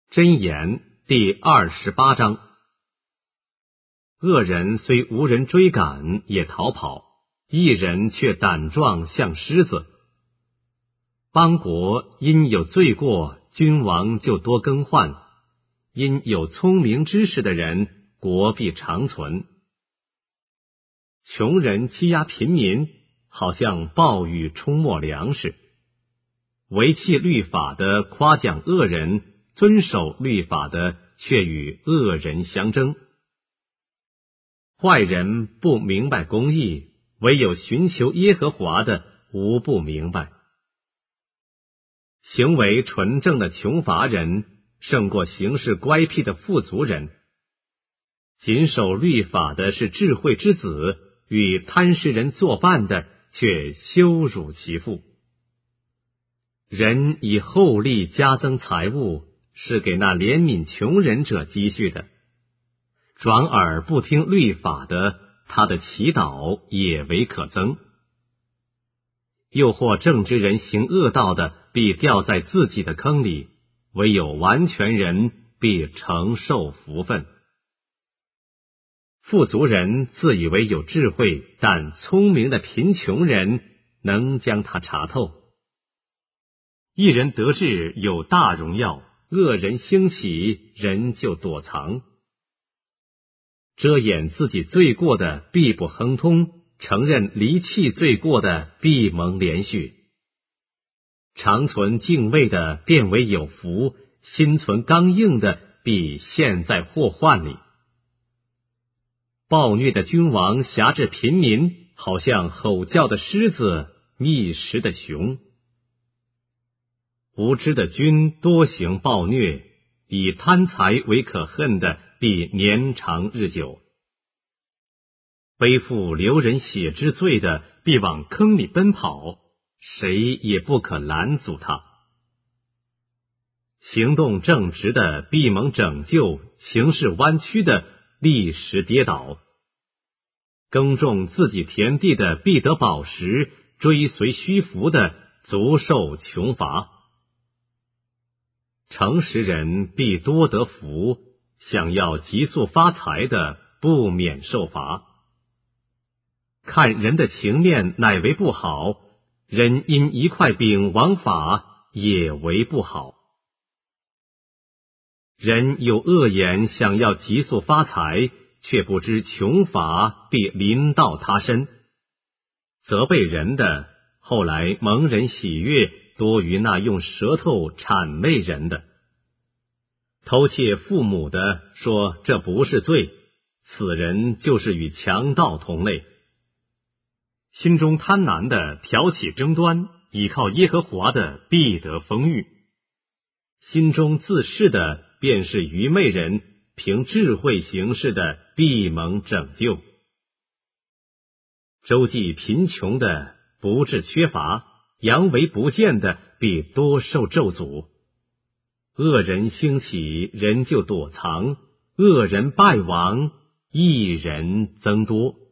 箴言第28章。恶人虽无人追赶，也逃跑；义人却胆壮像狮子。邦国因有罪过，君王就多更换；因有聪明知识的人，国必长存。穷人欺压贫民，好像暴雨冲没粮食；违弃律法的夸奖恶人，遵守律法的却与恶人相争。坏人不明白公义，唯有寻求耶和华的，无不明白。行为纯正的穷乏人，胜过行事乖僻的富足人。谨守律法的是智慧之子，与贪食人作伴的，却羞辱其父。人以厚利加增财物，是给那怜悯穷人者积蓄的。转耳不听律法的，他的祈祷也为可憎。诱惑正直人行恶道的，必掉在自己的坑里；唯有完全人必承受福分。富足人自以为有智慧，但聪明的贫穷人能将他查透。一人得志有大荣耀，恶人兴起，人就躲藏。遮掩自己罪过的必不亨通，承认离弃罪过的必蒙连续。常存敬畏的便为有福，心存刚硬的必陷在祸患里。暴虐的君王辖制平民，好像吼叫的狮子，觅食的熊。无知的君多行暴虐，以贪财为可恨的，必年长日久。背负流人血之罪的，必往坑里奔跑，谁也不可拦阻他。行动正直的必蒙拯救，行事弯曲的立时跌倒。耕种自己田地的必得饱食，追随虚浮的足受穷乏。诚实人必多得福，想要急速发财的不免受罚。看人的情面乃为不好，人因一块饼枉法也为不好。人有恶言，想要急速发财，却不知穷乏必临到他身。责备人的，后来蒙人喜悦，多于那用舌头谄媚人的。偷窃父母的说这不是罪，此人就是与强盗同类。心中贪婪的挑起争端，倚靠耶和华的必得丰裕。心中自恃的便是愚昧人，凭智慧行事的必蒙拯救。周济贫穷的不致缺乏，佯为不见的必多受咒诅。恶人兴起，人就躲藏；恶人败亡，义人增多。